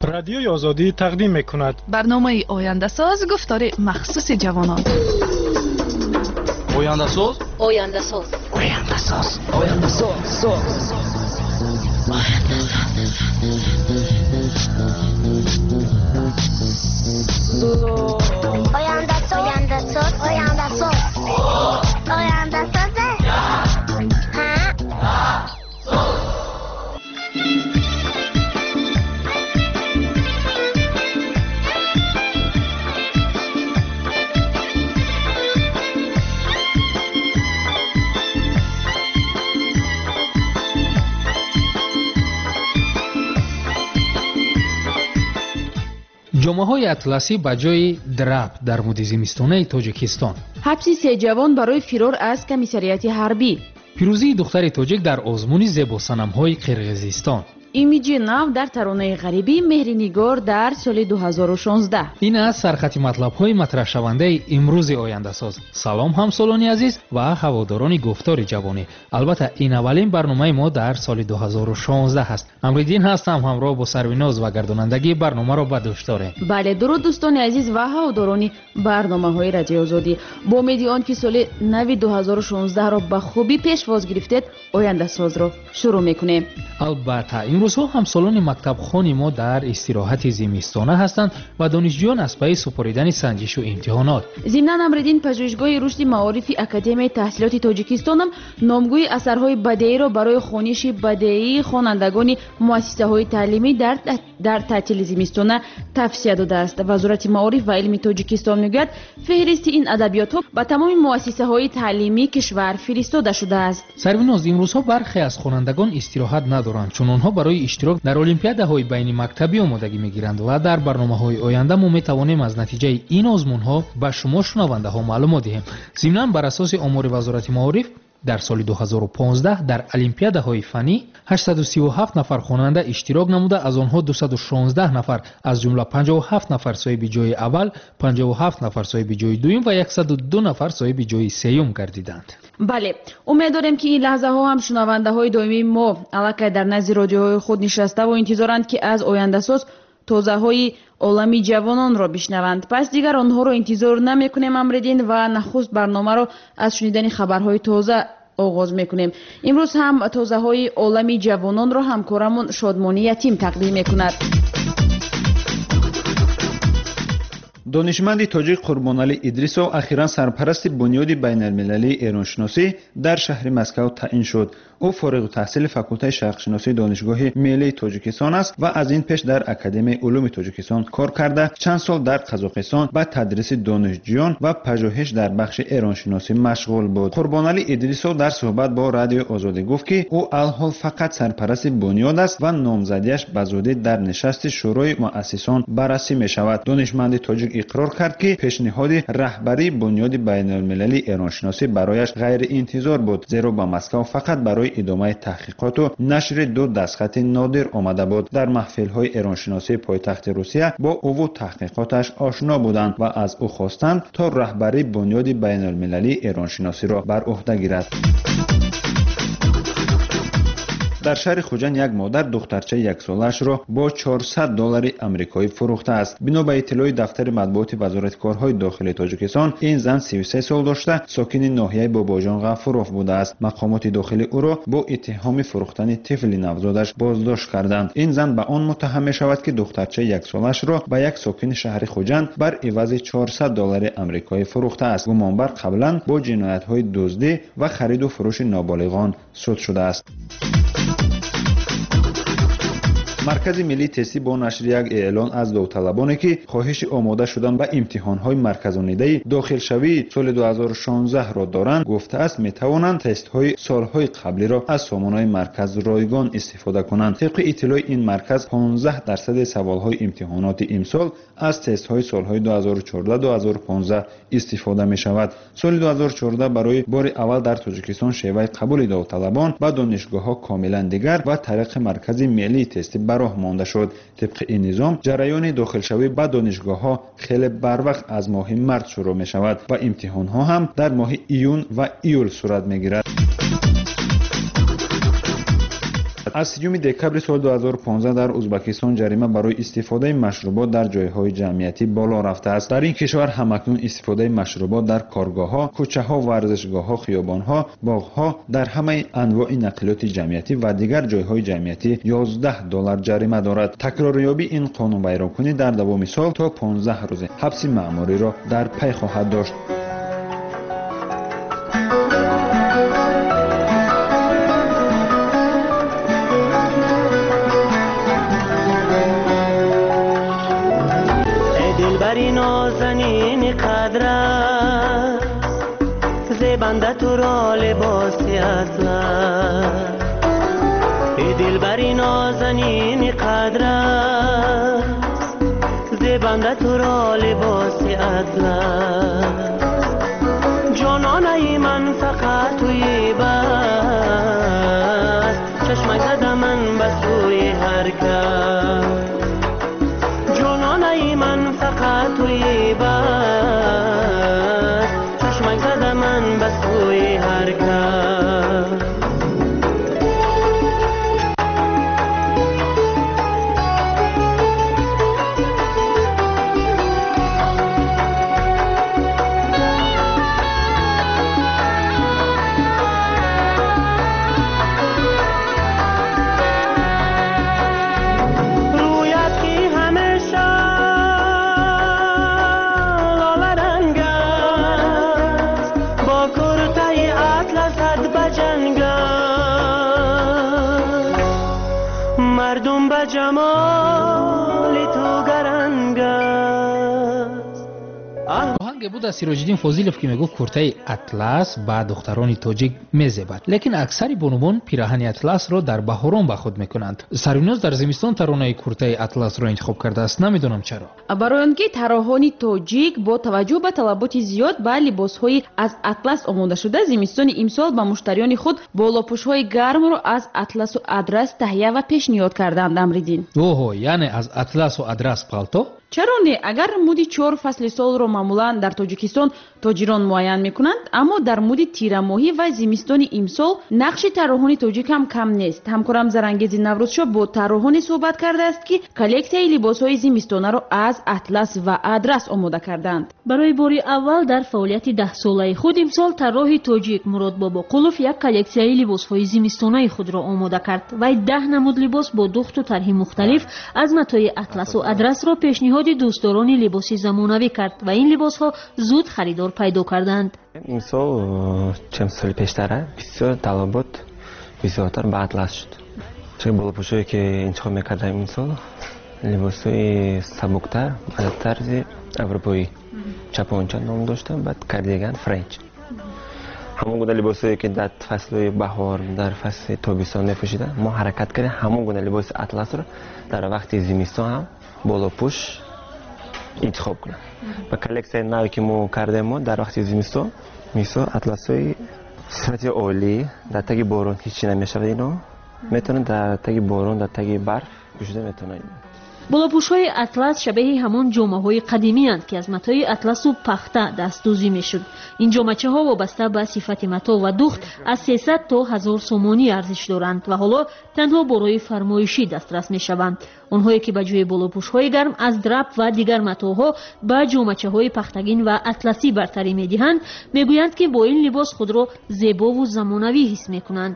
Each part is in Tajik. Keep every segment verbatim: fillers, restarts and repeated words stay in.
رادیوی آزادی تقدیم می‌کند برنامه آینده ساز گفتار مخصوص جوانان. آینده ساز آینده ساز آینده ساز آینده ساز آینده ساز آینده ساز آینده ساز آینده ساز ҷомаҳои атласӣ ба ҷои драб дар мудди зимистонаи тоҷикистон. ҳабси се ҷавон барои фирор аз комиссарияти ҳарбӣ. пирӯзии духтари тоҷик дар озмуни зебосанамҳои қирғизистон. имиҷи нав дар таронаи ғарибӣ меҳринигор дар соли дуҳазору шонздаҳ. ин аз сархати матлабҳои матраҳшавандаи имрӯзи ояндасоз. салом ҳамсолони азиз ва ҳаводорони гуфтори ҷавонӣ. албатта ин аввалин барномаи мо дар соли дуҳазору шонздаҳ аст. амриддин ҳастам, ҳамроҳ бо сарвиноз ва гардонандагии барномаро ба дӯш дорем. бале, дуруд дӯстони азиз ва ҳаводорони барномаҳои радиои озодӣ. бо умеди он ки соли нави дуҳазору шонздаҳро ба хубӣ пешвоз гирифтед, ояндасозро шурӯъ мекунем. албатта имрӯзҳо ҳамсолони мактабхони мо дар истироҳати зимистона ҳастанд ва донишҷӯён аз пайи супоридани санҷишу имтиҳонот. зимнан амриддин пажӯҳишгоҳи рушди маорифи академияи таҳсилоти тоҷикистонам номгӯи асарҳои бадеиро барои хониши бадеии хонандагони муассисаҳои таълимӣ дар дар таътили зимистона тавсия додааст. вазорати маориф ва илми тоҷикистон мегӯяд феҳристи ин адабиётҳо ба тамоми муассисаҳои таълимии кишвар фиристода шудааст. сарвиноз, имрӯзҳо бархе аз хонандагон истироҳат надоранд, чун онҳо барои иштирок дар олимпиадаҳои байни мактабӣ омодагӣ мегиранд ва дар барномаҳои оянда мо метавонем аз натиҷаи ин озмунҳо ба шумо шунавандаҳо маълумот диҳем. зимнан бар асоси омори вазорати маориф дар соли дуҳазору понздаҳ дар олимпиадаҳои фанӣ ҳаштсаду сию ҳафт нафар хонанда иштирок намуда, аз онҳо дусаду шонздаҳ нафар аз ҷумла панҷоҳу ҳафт нафар соҳиби ҷои аввал, панҷоҳу ҳафт нафар соҳиби ҷои дуюм ва яксаду ду нафар соҳиби ҷои сеюм гардиданд. бале, умед дорем ки ин лаҳзаҳо ҳам шунавандаҳои доимии мо аллакай дар назди родиоҳои худ нишаставу интизоранд ки аз ояндасоз тозаҳои олами ҷавононро бишнаванд. пас дигар онҳоро интизор намекунем амридин ва нахуст барномаро аз шунидани хабарҳои тоза оғоз мекунем. имрӯз ҳам тозаҳои олами ҷавононро ҳамкорамон Шодмони Ятим тақдим мекунад. донишманди тоҷик Қурбонали Идрисов ахиран сарпарасти бунёди байналмилалии эроншиносӣ дар шаҳри Москав таъин шуд. ӯ фориғу таҳсили факултаи шарқшиносии донишгоҳи миллии Тоҷикистон аст ва аз ин пеш дар Академияи улуми Тоҷикистон кор карда, чанд сол дар Қазоқистон ба тадриси донишҷӯён ва пажӯҳиш дар бахши эроншиносӣ машғул буд. Қурбонали Идрисов дар суҳбат бо Радиои Озодӣ гуфт ки ӯ алҳол фақат сарпарасти бунёд аст ва номзадиаш ба зудӣ дар нишасти шӯрои муассисон баррасӣ мешавад. донишманди тоҷик иқрор кард ки пешниҳоди раҳбарии бунёди байналмилалии эроншиносӣ барояш ғайриинтизор буд, зеро ба Москав фақат барои идомаи таҳқиқоту нашри ду дастхати нодир омада буд. дар маҳфилҳои эроншиносии пойтахти Русия бо ӯву таҳқиқоташ ошно буданд ва аз ӯ хостанд то раҳбарии бунёди байналмилалии эроншиносиро бар уҳда гирад. дар шаҳри Хуҷанд як модар духтарчаи яксолаашро бо чорсад доллари амрикоӣ фурӯхтааст. бино ба иттилои дафтари матбуоти вазорати корҳои дохилии Тоҷикистон, ин зан си و سه сол дошта, сокини ноҳияи Бобоҷон Ғафуров будааст. мақомоти дохилӣ ӯро бо иттиҳоми фурӯхтани тифли навзодаш боздошт карданд. ин зан ба он муттаҳам мешавад ки духтарчаи яксолаашро ба як сокини шаҳри Хуҷанд бар ивази чорсад доллари амрикоӣ фурӯхтааст. гумонбар қаблан бо ҷиноятҳои дуздӣ ва хариду фурӯши ноболиғон суд шудааст. маркази миллии тестӣ бо нашри як эълон аз довталабоне ки хоҳиши омода шудан ба имтиҳонҳои марказонидаи дохилшавии соли дуҳазору шонздаҳро доранд, гуфтааст метавонанд тестҳои солҳои қаблиро аз сомонаи марказ ройгон истифода кунанд. тибқи иттилои ин марказ понздаҳ дарсади саволҳои имтиҳоноти имсол аз тестҳои солҳои дуҳазору чордаҳ дуҳазору понздаҳ истифода мешавад. соли дуҳазору чордаҳ барои бори аввал дар Тоҷикистон шеваи қабули довталабон ба донишгоҳҳо комилан дигар ва тариқи маркази миллии тестӣ бароҳ монда шуд. тибқи ин низом ҷараёни дохилшавӣ ба донишгоҳҳо хеле барвақт аз моҳи март шурӯъ мешавад ва имтиҳонҳо ҳам дар моҳи июн ва июл сурат мегирад. میشود. از سیوم دکبر سال دو هزار و پانزده در ازبکستان جریمه برای استفاده مشروبات در جایهای جمعیتی بالا رفته است. در این کشور همکنون استفاده مشروبات در کارگاه‌ها، کوچه‌ها، ورزشگاه‌ها، خیابان‌ها، باغ‌ها، در همه انواع نقلیات جمعیتی و دیگر جایهای جمعیتی یازده دلار جریمه دارد. تکراریابی این قانون ویرانکنی در دوام سال تا پانزده روز حبس مأموری را در پی خواهد داشت. دلبری نازنین قدر است زیبنده تو را لباسی اطلس ای دلبری نازنین قدر است زیبنده تو را لباسی اطلس جانانه من فقط توی بس چشمک زده من به سوی هر کس جانانه من فقط توی بس چشمک زده من به سوی هر کس مردم به جمال تو گرنگ است. آهنگ بود از سیراج‌الدین فاضلов که میگفت کورتای اطلس با دختران تاجیک میزبد، لیکن اکثر بانوان پیراهن اطلس را در بهاران با خود میکنند. سریناز در زمستان ترانه کورتای اطلس را انتخاب کرده است، نمیدونم چرا. برای آنکه طراحان تاجیک با توجه به طلبات زیاد با لباس‌های از اطلس آماده شده زمستان امسال به مشتریان خود بالاپوش‌های گرم را از اطلس و ادرس تهیه و پیشنهاد کردند. امریدین اوه، یعنی از اطلس و ادرس پالتو؟ چرا نه؟ اگر مودی چهار فصل سال رو معمولا در تاجیکستان تاجران معین میکنند، اما در مودی تیر ماهی و زمستان امسال نقش طراحان تاجیک هم کم نیست. همکارم زرانگیز نوروزشاه با طراحان صحبت کرده است که کلکسیای لباس‌های زمستانه را از اطلس و ادرس آماده کردند. برای باری اول در فعالیت ده ساله خود امسال طراح تاجیک مراد باباقولوف یک کلکسیای لباس‌های زمستانه خود را آماده کرد و ده نمود لباس با دخت و طرح مختلف از متای اطلس و ادرس را پیشنهاد دوستداران لباس زمانوی کرد و این لباس ها زود خریدار پیدا کردند. امسال چند سال پیشتر بسیار طلبات بسیارتر به اطلس شد. چه بالاپوشایی که انتخاب میکردم امسال لباسای سبکتر به طرز اروپایی چپانچه نام داشتن، بعد کاردیگان فرنچ. همون گونه لباسایی که در فصل بهار در فصل تابستان میپوشیدن ما حرکت کردیم همون گونه لباس اطلس رو در وقت زمستان هم بالاپوش انتخاب کنم. و کلکسیای نوی که ما کردیم ما در وقت زمستان مثلا اطلس‌های صورت عالی در تگ بارون هیچی نمیشود، اینا میتونن در تگ بارون در تگ برف پوشیده میتونن. بالاپوش‌های اطلس شبیه همون جامه‌های قدیمی اند که از متای اطلس و پخته دستدوزی میشد. این جامه‌چه‌ها وابسته به صفت متا و دوخت از سیصد تا هزار سومانی ارزش دارند و حالا تنها برای فرمایشی دسترس میشوند. آنهایی که به جای بالاپوش‌های گرم از درپ و دیگر متاها به جامه‌چه‌های پختگین و اطلسی برتری می‌دهند، میگویند که با این لباس خود را زیبا و زمانوی حس می‌کنند.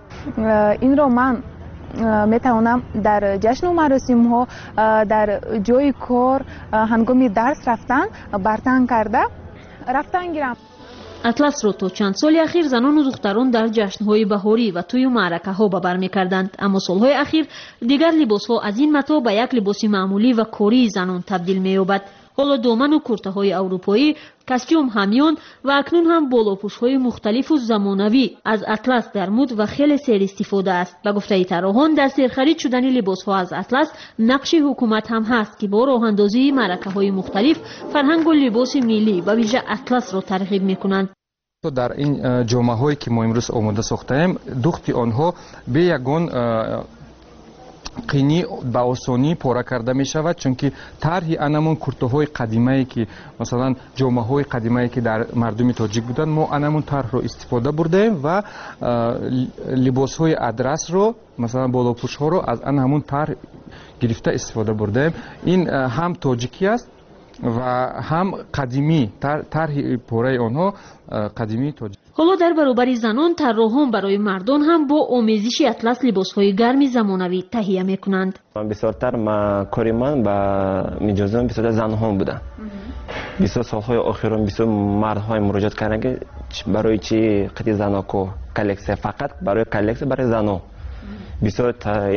این رو من میتوانم در جشن و مراسم ها در جای کار هنگام درس رفتن برتن کرده رفتن گیرم. اطلس را تا چند سال اخیر زنان و دختران در جشن‌های بهاری و توی معرکه‌ها به بر می‌کردند، اما سال‌های اخیر دیگر لباس‌ها از این متا به یک لباس معمولی و کاری زنان تبدیل می‌یابد. حالا دامن و کورته‌های اروپایی، کاستیوم همیون و اکنون هم بالاپوش‌های مختلف و زمانوی از اطلس در مد و خیلی سیر استفاده است. به گفته طراحان در سرخرید شدن لباس‌ها از اطلس نقش حکومت هم هست که با راه‌اندازی معرکه‌های مختلف فرهنگ و لباس ملی و ویژه اطلس را ترغیب می‌کنند. در این جامه‌هایی که ما امروز آماده ساختیم دخت آنها به یگان қини ба осонӣ пора карда мешавад, чунки тарҳи анамон куртуҳои қадимае ки масалан ҷомаҳои қадимае ки дар мардуми тоҷик буданд, мо анамон тарҳро истифода бурдаем ва либосҳои адрасро, масалан болопӯшҳоро аз ана ҳамун тарҳ гирифта истифода бурдаем. ин ҳам тоҷикӣ аст ва ҳам қадимӣ, тарҳи пораи онҳо қадимии тоҷик. ҳоло дар баробари занон тарроҳон барои мардон ҳам бо омезиши атлас либосҳои гарми замонавӣ таҳия мекунанд. бисёртар кори ман ба миҷозон бисёртар занҳон буда. бисёр солҳои охирон бисёр мардҳои муроҷиат карданд ки барои чи қити заноко коллексия, фақат барои коллексия барои зано. бисёр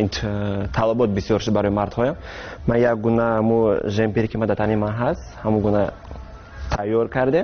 талабот бисёр шуд барои мардҳоям. ман як гуна мо жемпери ки ма дар тани ман ҳаст, ҳамон гуна тайёр кардем.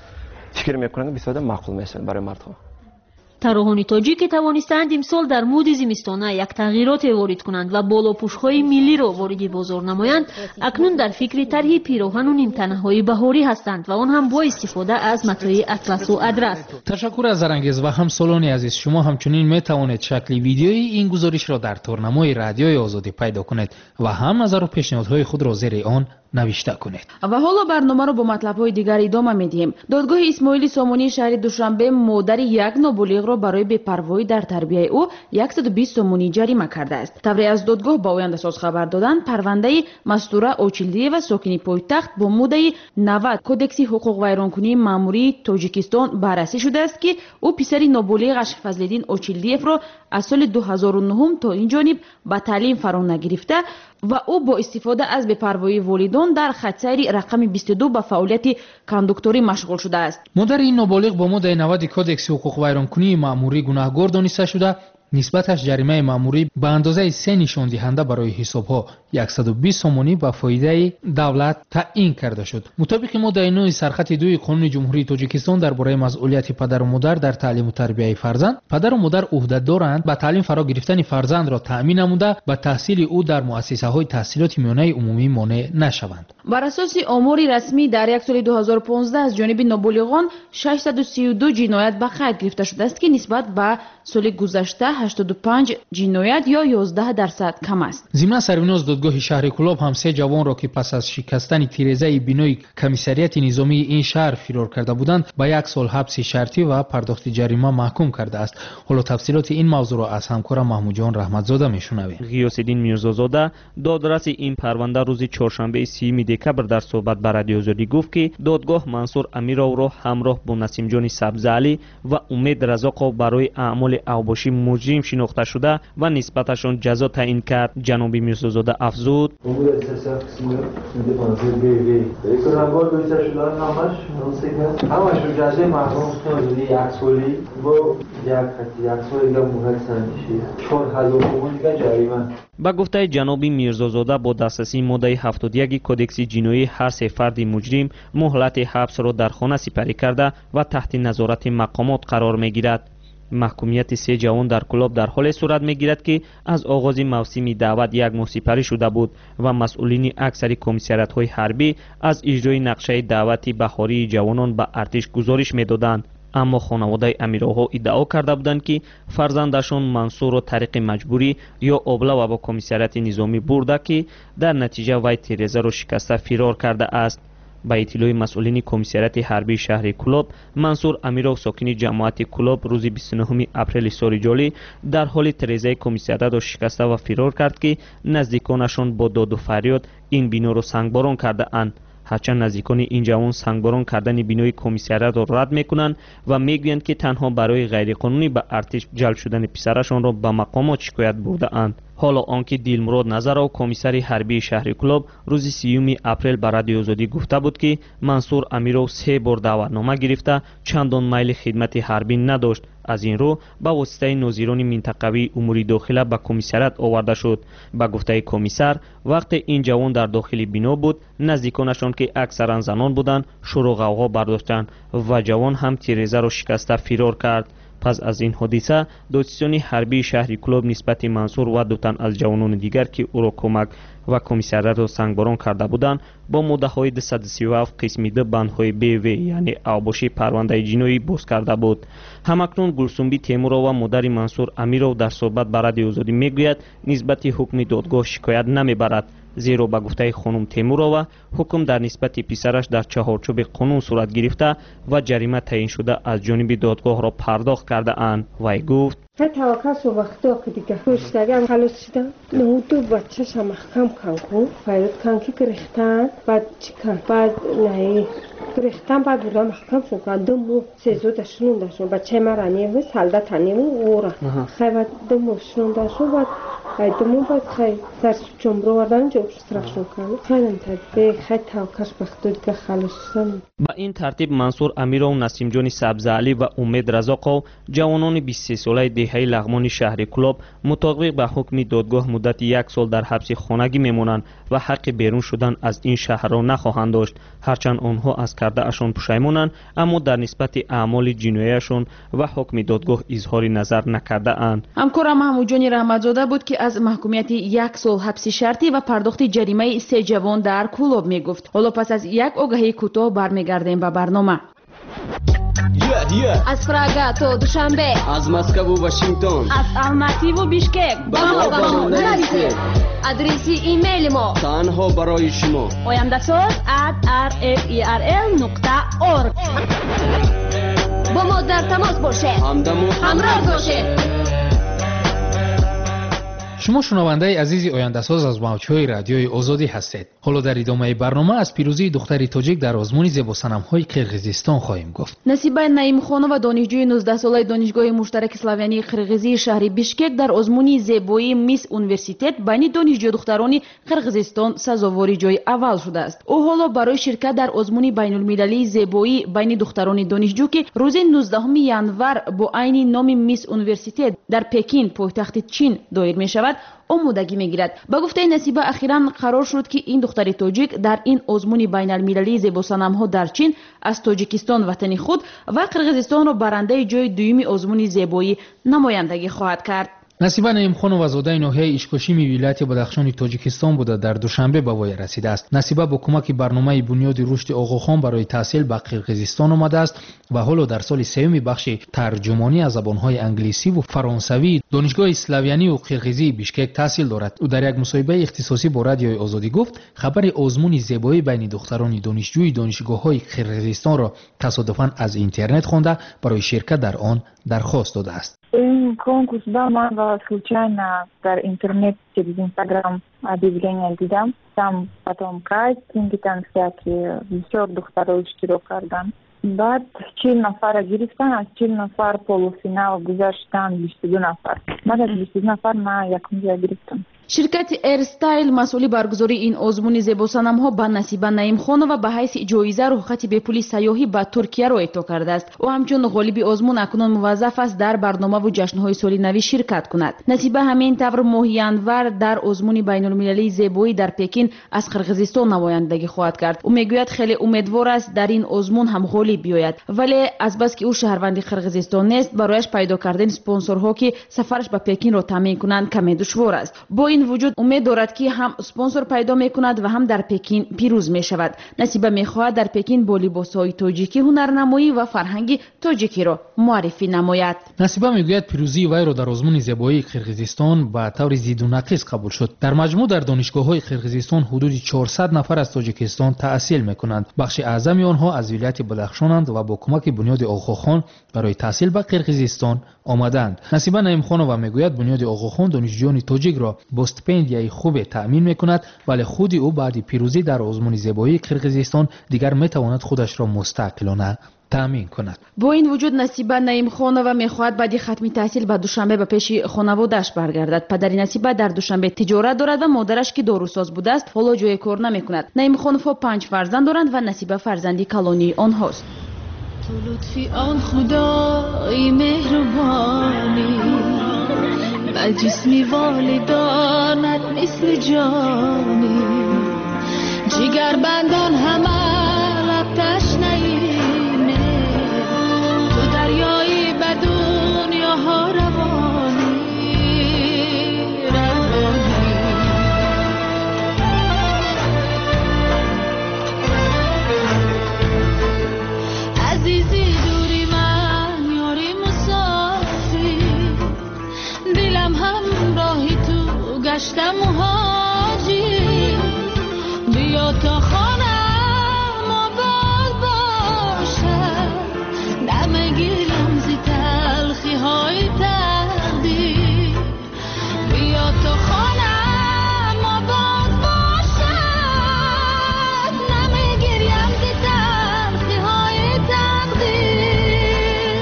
фикр мекунам бисёр маъқул мешавад барои мардҳо. тарроҳони тоҷик ки тавонистанд имсол дар муди зимистона як тағйироте ворид кунанд ва болопӯшҳои миллиро вориди бозор намоянд, акнун дар фикри тарҳи пироҳану нимтанаҳои баҳорӣ ҳастанд ва он ҳам бо истифода аз матои атласу адрас. ташаккур аз Зарангез ва ҳамсолони азиз. шумо ҳамчунин метавонед шакли видеои ин гузоришро дар торнамои радиои Озодӣ пайдо кунед ва ҳам назару пешниҳодҳои худро зери он навишта кунед. ва ҳоло барномаро бо матлабҳои дигар идома медиҳем. додгоҳи Исмоили Сомонии шаҳри Душанбе модари як ноболиғро барои бепарвоӣ дар тарбияи ӯ сад و بیست сомонӣ ҷарима кардааст. тавре аз додгоҳ ба Ояндасоз хабар доданд, парвандаи Мастура Очилдиева сокини пойтахт бо муддаи навад Кодекси ҳуқуқвайронкунии маъмурии Тоҷикистон баррасӣ шудааст, ки ӯ писари ноболиғаш Фазлиддин Очилдиевро аз соли ду ҳазору нӯҳум то ин ҷониб ба таълим фаро нагирифта ва ӯ бо истифода аз бепарвоии волидон дар хатсайри рақами бисту ду ба фаъолияти кондукторӣ машғул шудааст. модари ин ноболиғ бо моддаи навади Кодекси ҳуқуқвайронкунии маъмурӣ гунаҳгор дониста шуда, нисбаташ ҷаримаи маъмурӣ ба андозаи се нишондиҳанда барои ҳисобҳо сад و بیست сомонӣ ба фоидаи давлат таъин карда шуд. мутобиқи моддаи нӯи сархати дуи Қонуни Ҷумҳурии Тоҷикистон дар бораи масъулияти падару модар дар таълиму тарбияи фарзанд, падару модар ӯҳда доранд ба таълим фаро гирифтани фарзандро таъмин намуда ба таҳсили ӯ дар муассисаҳои таҳсилоти миёнаи умумӣ монеъ нашаванд. бар асоси омори расмӣ дар як соли ду ҳазору понздаҳ аз ҷониби ноболиғон шашсаду сию ду ҷиноят ба қайд гирифта шудааст, ки нисбат ба соли гузашта ҳаштоду панҷ ҷиноят ё ёздаҳ дарсад кам аст. зимна сарвиноз додгоҳи шаҳри Кӯлоб ҳам се ҷавонро ки пас аз шикастани тирезаи бинои комиссарияти низомии ин шаҳр фирор карда буданд ба як сол ҳабси шартӣ ва пардохти ҷарима маҳкум кардааст. ҳоло тафсилоти ин мавзӯъро аз ҳамкорам Маҳмудҷон Раҳматзода мешунавем. ғиёсиддин Мирзозода додраси ин парванда рӯзи чоршанбеи сеюми декабр дар суҳбат ба Радиои Озодӣ гуфт, ки додгоҳ Мансур Амировро ҳамроҳ бо Насимҷони Сабзалӣ ва Умед Разоқов барои аъмоли авбошӣ муҷрим шинохта шуда ва нисбаташон ҷазо таъин кард. ҷаноби Мирзозода афзуд: ба гуфтаи ҷаноби Мирзозода бо дастрасии моддаи ҳафтоду як Кодекси ҷиноӣ ҳар се фарди муҷрим муҳлати ҳабсро дар хона сипарӣ карда ва таҳти назорати мақомот қарор мегирад. маҳкумияти се ҷавон дар Кӯлоб дар ҳоле сурат мегирад, ки аз оғози мавсими даъват як моҳ сипарӣ шуда буд ва масъулини аксари комиссариятҳои ҳарбӣ аз иҷрои нақшаи даъвати баҳории ҷавонон ба артиш гузориш медоданд. аммо хонаводаи амироҳо иддао карда буданд, ки фарзандашон Мансурро тариқи маҷбурӣ ё облава ба комиссарияти низомӣ бурда, ки дар натиҷа вай тирезаро шикаста фирор кардааст. ба иттилои масъулини комиссарияти ҳарбии шаҳри Кӯлоб, Мансур Амиров сокини ҷамоати Кӯлоб рӯзи бисту нӯҳуми апрели соли ҷолӣ дар ҳоли тирезаи комиссариятро шикаста ва фирор кард, ки наздиконашон бо доду фарёд ин биноро сангборон кардаанд. ҳарчанд наздикони ин ҷавон сангборон кардани бинои комиссариятро рад мекунанд ва мегӯянд, ки танҳо барои ғайриқонунӣ ба артиш ҷалб шудани писарашонро ба мақомот шикоят бурдаанд. ҳоло он ки Дилмурод Назаров, комиссари ҳарбии шаҳри Кӯлоб, рӯзи сеюми апрел ба Радиои Озодӣ гуфта буд, ки Мансур Амиров се бор даъватнома гирифта чандон майли хидмати ҳарбӣ надошт. аз ин рӯ ба воситаи нозирони минтақавии умури дохила ба комиссарият оварда шуд. ба гуфтаи комиссар, вақте ин ҷавон дар дохили бино буд, наздиконашон ки аксаран занон буданд, шуру ғавғо бардоштанд ва ҷавон ҳам тирезаро шикаста фирор кард. پس از این حادثه دادستان حربی شهر کلوب نسبت منصور و دو تن از جوانان دیگر که او را کمک و کمیسریات را سنگباران کرده بودند با مده‌های دویست و سی و هفت قسم دو بندهای بی وی یعنی اوباشی پرونده جنایی باز کرده بود. همکنون گلسنبی تیمورова و مادر منصور امیرov در صحبت با رادیو آزادی میگوید نسبت حکم دادگاه شکایت نمیبرد، زیرا به گفته خانم تیمورova حکم در نسبت پسرش در چهارچوب قانون صورت گرفته و جریمه تعیین شده از جانب دادگاه را پرداخت کرده اند. وی گفت های توقف و وقتا که دیگه خوشتگم خلاص شدم نه تو بچه شم محکم کن کن فایده کن که گرفتن بعد چی کن بعد نه گرفتن بعد بودم محکم شد کن دو مو سیزو داشتون داشتون بچه ما رانیه و سالده تانیه و اورا خیلی بعد دو مو شون داشتون بعد دو مو بعد خیلی سر چمرو وردن جو استراشون کن خیلی نتیجه خیلی توقف وقتا دیگه خلاص شدم. با این ترتیب منصور امیرov، نسیم جان سبزعلی و امید رزاقov جوانان بیست و سه ساله دهه لغمان شهر کلوب مطابق به حکم دادگاه مدت یک سال در حبس خانگی میمونند و حق بیرون شدن از این شهر را نخواهند داشت. هرچند آنها از کرده اشان پشیمانند اما در نسبت اعمال جناییشان و حکم دادگاه اظهار نظر نکرده اند. همکارم محمود جان رحمتزاده بود که از محکومیت یک سال حبس شرطی و پرداخت جریمه سه جوان در کلوب میگفت. حالا پس از یک آگهی کوتاه برمیگردیم به برنامه. Yeah, yeah. از پراگا تا دوشنبه، از مسکو و واشنگتن، از الماتی و بیشکک با ما با ما نرسید. آدرس ایمیل ما تنها برای شما oyandasaz at r f e r l نقطه org. با ما در تماس باشه، همراه باشه. شما شنونده عزیزی آینده‌ساز از موج‌های رادیوی آزادی هستید. حالا در ادامه برنامه از پیروزی دختری تاجیک در آزمون زیباسنم‌های قرقیزستان خواهیم گفت. نصیبه نعیمخانова دانشجوی نوزده ساله دانشگاه مشترک اسلاویانی قرقیزی شهر بیشکک در آزمون زیبایی میس اونیورسیتت بین دانشجو دختران قرقیزستان سزاوار جای اول شده است. او حالا برای شرکت در آزمون بین‌المللی زیبایی بین دختران دانشجو که روز نوزدهم ژانویه با عین نام میس اونیورسیتت در پکین پایتخت چین دایر می‌شود آمادگی میگیرد. با گفته نصیبه اخیراً قرار شد که این دختر تاجیک در این آزمون بین‌المللی زیباسنم‌ها در چین از تاجیکستان وطن خود و قرقیزستان را برنده جای دوم آزمون زیبایی نمایندگی خواهد کرد. نصیبه نعیمخانova زاده ناحیه اشکاشیمی ولایت بدخشان تاجیکستان بوده در دوشنبه به وی رسیده است. نصیبه با کمک برنامه بنیاد رشد آقاخان برای تحصیل به قرقیزستان آمده است و حالا در سال سوم بخش ترجمانی از زبان‌های انگلیسی و فرانسوی دانشگاه اسلاویانی و قرقیزی بیشکک تحصیل دارد. او در یک مصاحبه اختصاصی با رادیوی آزادی گفت خبر آزمون زیبایی بین دختران دانشجوی دانشگاه‌های قرقیزستان را تصادفاً از اینترنت خوانده برای شرکت در آن درخواست داده است. این конкурс да, man va случайно در интернет через Instagram объявление دیدم. Там потом кастинги, там всякие بسیار دخترها اشتراک کردن. بعد چهل نفر گرفتن، از چهل نفر پولوفینال گذاشتن بیست و دو نفر. من از بیست و دو نفر من یکم جا گرفتم. شرکت ایرستایل مسئول برگزاری این آزمون زیباسنم‌ها به نصیبه نعیمخانova به حیث جایزه رخصت به پول سیاحی به ترکیه را اعطا کرده است. او همچون غالب آزمون اکنون موظف است در برنامه و جشن‌های سالی نو شرکت کند. نصیبه همین طور ماه ژانویه در آزمون بین‌المللی زیبایی در پکین از قرقیزستان نمایندگی خواهد کرد. او میگوید خیلی امیدوار است در این آزمون هم غالب بیاید، ولی از بس که او شهروند قرقیزستان نیست برایش پیدا کردن اسپانسرها که سفرش به پکین را تامین کنند کمی دشوار است. با این وجود امید دارد که هم اسپانسر پیدا میکند و هم در پکین پیروز میشود. نصیبه میخواهد در پکین با لباسهای تاجیکی هنرنمایی و فرهنگ تاجیکی را معرفی نماید. نصیبه میگوید پیروزی وی را در آزمون زیبایی قرقیزستان به طور زید و نقیص قبول شد. در مجموع در دانشگاه‌های قرقیزستان حدود چهارصد نفر از تاجیکستان تحصیل میکنند. بخش اعظم آنها از ولایت بدخشانند و با کمک بنیاد آقاخان برای تحصیل به قرقیزستان آمدند. نصیبه نعیمخانova میگوید بنیاد آقاخان دانشجویان تاجیک را با استیپندیای خوب تأمین میکند، ولی خود او بعد پیروزی در آزمون زیبایی قرقیزستان دیگر میتواند خودش را مستقلانه تأمین کند. با این وجود نصیبه نعیمخانova میخواهد بعد ختم تحصیل به دوشنبه به پیش خانواده‌اش برگردد. پدر نصیبه در دوشنبه تجارت دارد و مادرش که داروساز بوده است حالا جای کار نمیکند. نعیمخانova پنج فرزند دارند و نصیبه فرزندی کلانی آنهاست. تو لطفی آن خدای مهربانی و جسمی والدانت مثل جانی جگر بندان همه لب تشنهینه تو دریایی بدون بیا تا خانم آباد باشد نمگیرم زی تلخی های تقدیر بیا تا خانم آباد باشد نمگیرم زی تلخی های تقدیر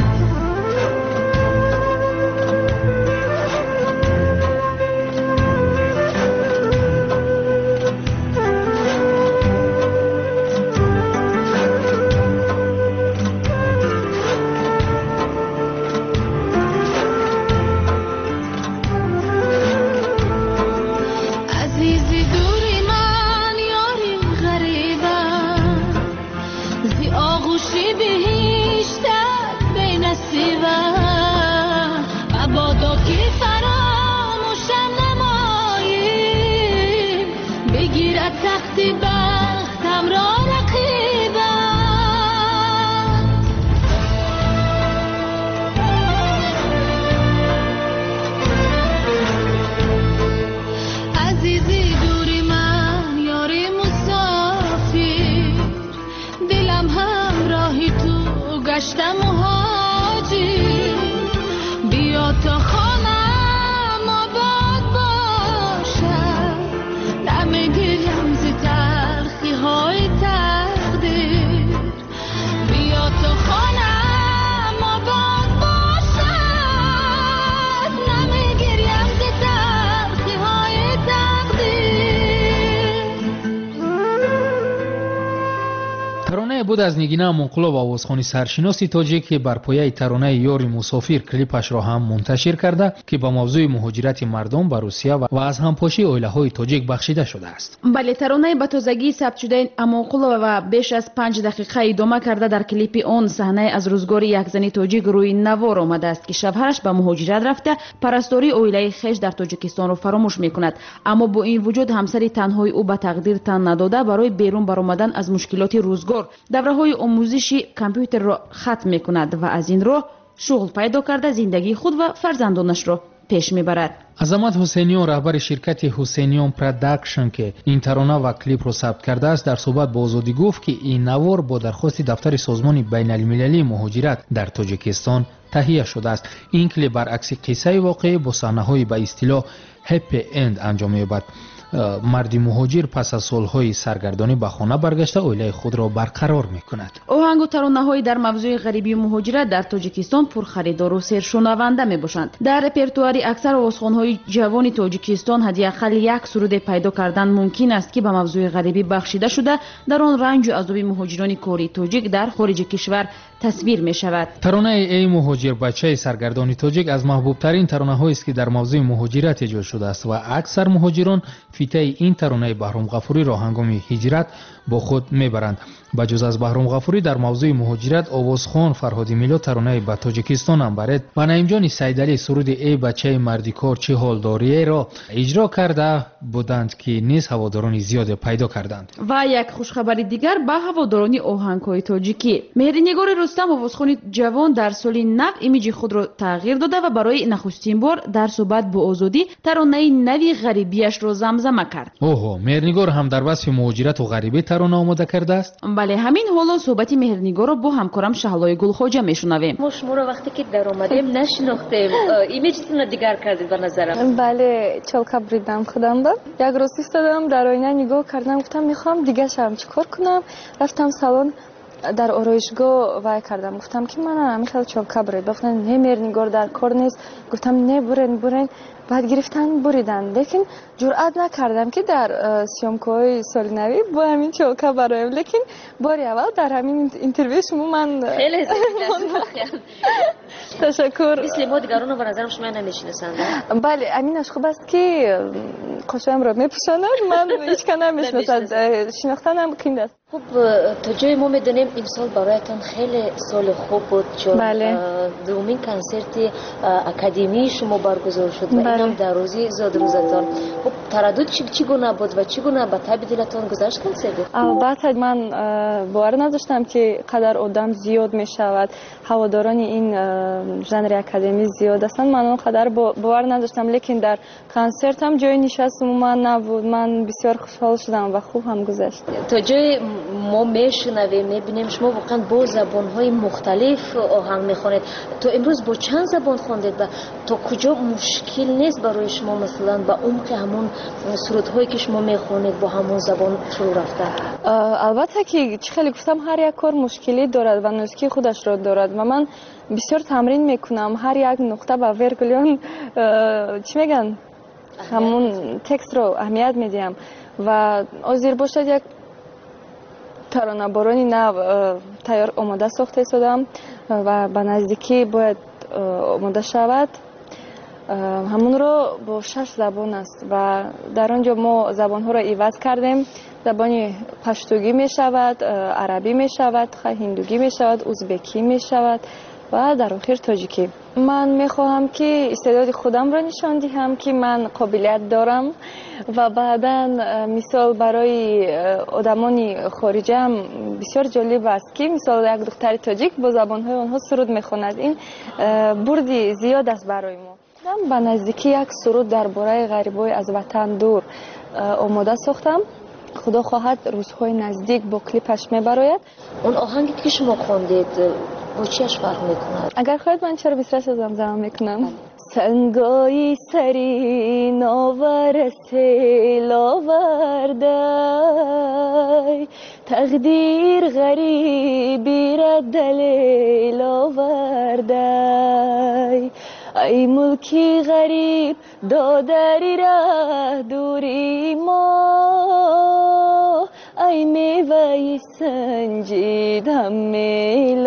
عزیزی دوری من یاری غریبم زی آغوشی بهیشتر بی نصیبم مبادا که فراموشم نمایی بگیرد تختی بختم را رقیبم عزیزی دوری من یاری مسافر دلم همراهی تو گشتم مهاجر بیا تا خانم آباد باشد نمیگیرم زی تلخی های تقدیر بیا تا خانم آباد باشد نمیگیرم زی تلخی های تقدیر таронаe буд аз нигина мунқулоб овозхони саршиноси тоҷик ки бар пояи таронаи ёри мусофир клипашро ҳам мунташир карда ки ба мавзӯи муҳоҷирати мардум ба русия ва аз ҳампошии оилаҳои тоҷик бахшида шудааст. бале таронаи ба тозагӣ сабт шудаи амонқулова ва беш аз панҷ дақиқа идома карда дар клипи он саҳнае аз рӯзгори як зани тоҷик рӯи навор омадааст ки шавҳараш ба муҳоҷират рафта парастории оилаи хеш дар тоҷикистонро фаромӯш мекунад, аммо бо ин вуҷуд ҳамсари танҳои ӯ ба тақдир тан надода барои берун баромадан аз мушкилоти рӯзгор давраҳои омӯзиши компютерро хатм мекунад ва аз ин роҳ шуғл пайдо карда зиндагии худ ва фарзандонашро пеш мебарад. азамат ҳусейниён раҳбари ширкати ҳусейниён продакшн ки ин тарона ва клипро сабт кардааст дар суҳбат бо озодӣ гуфт ки ин навор бо дархости дафтари созмони байналмилалии муҳоҷират дар тоҷикистон таҳия шудааст. ин клип баръакси қиссаи воқеӣ бо саҳнаҳои ба истилоҳ ҳеппи энд анҷом меёбад. марди муҳоҷир пас аз солҳои саргардонӣ ба хона баргашта оилаи худро барқарор мекунад. оҳангу таронаҳои дар мавзӯи ғарибию муҳоҷират дар тоҷикистон пурхаридору сершунаванда мебошанд. дар репертуари аксар овозхонҳои ҷавони тоҷикистон ҳадиақал як суруде пайдо кардан мумкин аст ки ба мавзӯи ғарибӣ бахшида шуда дар он ранҷу азоби муҳоҷирони кори тоҷик дар хориҷи кишвар тасвир мешавад. таронаи эй муҳоҷир бачаи саргардони тоҷик аз маҳбубтарин таронаҳоест ки дар мавзӯи муҳоҷират эҷод шудааст ва аксар муҳоҷирон фитаи ин таронаи баҳром ғафуриро ҳангоми ҳиҷрат бо худ мебаранд. ба ҷуз аз баҳром ғафурӣ дар мавзӯи муҳоҷират овозхон фарҳоди миллот таронаи ба тоҷикистон ам баред ва наимҷони сайдалӣ суруди эй бачаи мардикор чӣ ҳол дориеро иҷро карда буданд ки низ ҳаводорони зиёде пайдо карданд. ва як хушхабари дигар ба ҳаводорони оҳангҳои тоҷикӣ. меҳринигори рустам овозхони ҷавон дар соли нав имиҷи худро тағйир дода ва барои нахустин бор дар суҳбат бо озодӣ таронаи нави ғарибиашро замзама кард. оҳо меҳринигор ҳам дар васфи муҳоҷирату ғарибӣ тарона омода кардааст. бале ҳамин ҳоло суҳбати меҳринигорро бо ҳамкорам шаҳлои гулхоҷа мешунавем. мо шуморо вақте ки дар омадем нашинохтем, имиҷтонро дигар кардед ба назарам. бале чолка буридам худамро як рӯз истодам дар оина нигоҳ кардам, гуфтам мехоҳам дига шавам, чӣ кор кунам? рафтам салон дар ороишгоҳ вай кардам, гуфтам ки ман мехоҳам чолка буред. гуфтан не меҳринигор дар кор нест. гуфтам не бурен бурен. баъд гирифтан буридан, лекин ҷуръат накардам ки дар сёмкаҳои соли навӣ бо ҳамин чолка бароям. лекин бори аввал дар ҳамин интервю шумо ман хеле ташаккур. мисли мо дигаронро ба назарам шумо намешиносанд. бале аминаш хуб аст ки қошоямро мепӯшонад, ман ҳеҷ кас намешиносад, шинохтанам қинд аст. хуб то ҷое мо медонем имсол бароятон хеле соли хуб буд, чун дуввумин консерти академии шумо баргузор шуд ва инам дар рӯзи зодрӯзатон. хуб тараддуд чӣ гуна буд ва чӣ гуна ба таби дилатон гузашт консерти? албатта ман бовар надоштам ки қадар одам зиёд мешавад, ҳаводорони ин жанри академӣ зиёд ҳастанд. ман он қадар бовар надоштам, лекин дар консертам ҷои нишаст کس عموما نبود. من بسیار خوشحال شدم و خوب هم گذشت. تا جای ما میشنویم میبینیم شما واقعا با زبانهای مختلف آهنگ میخونید. تو امروز با چند زبان خوندید و تا کجا مشکل نیست برای شما مثلا با عمق همون سرودهایی که شما میخونید با همون زبان فرو رفتن؟ البته که چه خیلی گفتم هر یک کار مشکلی دارد و نوزکی خودش را دارد و من بسیار تمرین میکنم هر یک نقطه با ویرگولیون چی میگن همون تکست رو اهمیت میدیم و آزیر باشد یک ترانه بارانی نو تیار آماده ساخته شدم و به نزدیکی باید آماده شود. همون رو با شش زبان است و در آنجا ما زبان ها را عوض کردیم. زبانی پشتوگی می شود، عربی می شود، هندوگی می شود، ازبکی می شود و در آخر تاجیکی. من می خواهم که استعداد خودم را نشان دهم که من قابلیت دارم و بعدا مثال برای آدمان خارجی هم بسیار جالب است که مثال یک دختر تاجیک با زبانهای آنها سرود می خواند. این بردی زیاد است برای ما. من به نزدیکی یک سرود درباره غریبای از وطن دور آماده ساختم. خدا خواهد روزهای نزدیک با کلیپش میبراید. اون آهنگی که شما خواندید با چیش فرق میکند؟ اگر خواهید من چرا بیشترش زمزمه میکنم. سنگای سری ناور سیل آورده تقدیر غریبی را دلیل آورده ای ملکی غریب دادری را دوری ما ای میوه سنجید هم میل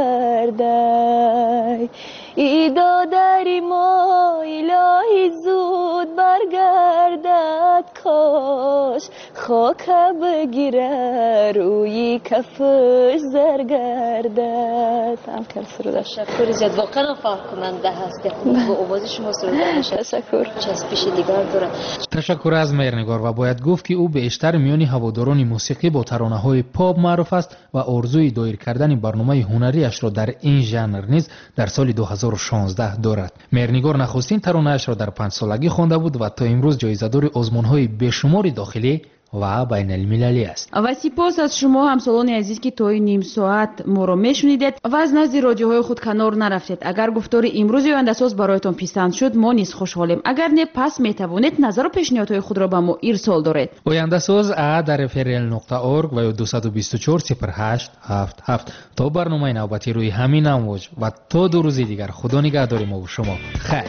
آورده ای دادری ما الهی زود برگردد کاش خاک بگیره روی کفش زرگردد. هم که سرودش تشکر زیاد واقعا فرق کننده هست با آواز شما سروده میشه. تشکر. چسبش دیگر داره. تشکر از مهرنگار و باید گفت که او بیشتر میان هواداران موسیقی با ترانه‌های پاپ معروف است و آرزوی دایر کردن برنامه هنریش را در این ژانر نیز در سال دو هزار و شانزده دارد. مهرنگار نخستین ترانه‌اش را در پنج سالگی خوانده بود و تا امروز جایزه‌دار آزمون‌های بیشماری داخلی و بین المللی است. و سپاس از شما همسالان عزیز که تا نیم ساعت ما را میشنیدید و از نزد رادیوهای خود کنار نرفتید. اگر گفتار امروز آینده‌ساز برایتان پسند شد ما نیز خوشحالیم. اگر نه پس میتوانید نظر و پیشنهادهای خود را به ما ارسال دارید. آینده‌ساز ا در اف ار ال نقطه اورگ و دو دو چهار صفر هشت هفت هفت تا برنامه نوبتی روی همین امواج و تا دو روز دیگر خدا نگهدار ما و شما. خیر.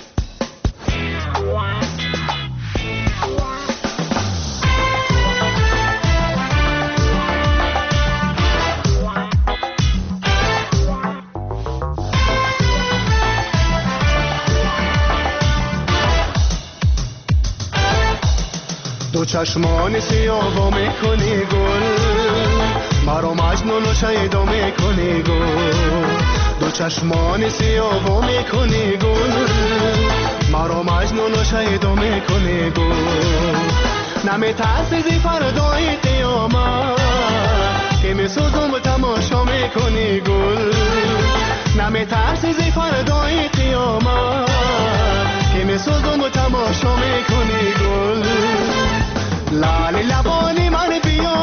دو چشمان سیاه میکنی گل مرا مجنون و شیدا میکنی گل دو چشمان سیاه میکنی گل مرا مجنون و شیدا میکنی گل نمیترسی فردای قیامت که میسوزم و تماشا میکنی گل نمیترسی فردای قیامت که میسوزم و تماشا میکنی گل لالی لبانی من بیا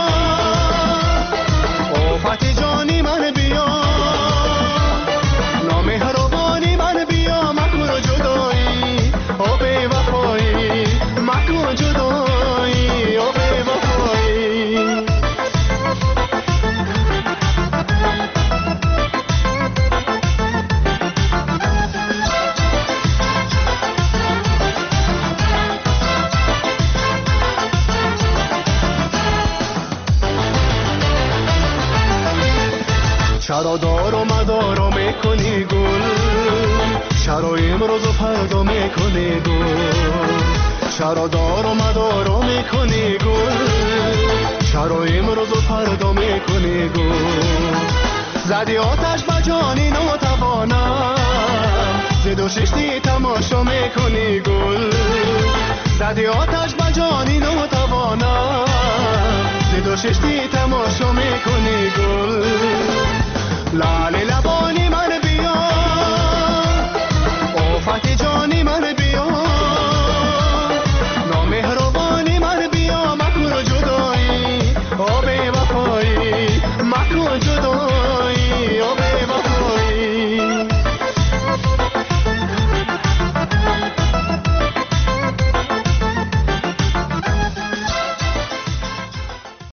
آفت جانی من بیا نامهربانی من بیا مکن جدایی او بی وفایی مکن جدایی او بی وفایی چرا دار و مدار میکنی گل چرا امروز و فردا میکنی گل چرا دار و مدار میکنی گل چرا امروز و فردا میکنی گل زدی آتش به جانی ناتوانم زد و ششتی تماشا میکنی گل زدی آتش به جانی ناتوانم